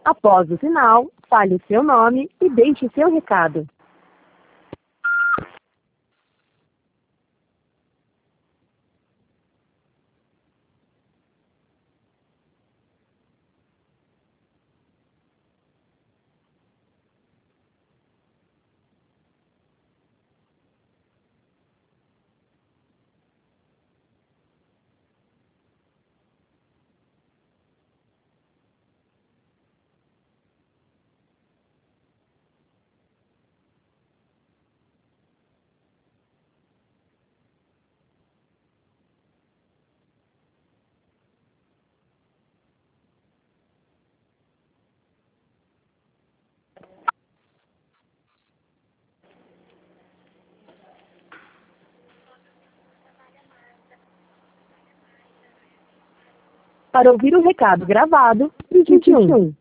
Após o sinal, fale o seu nome e deixe seu recado. Para ouvir o recado gravado, digite 1.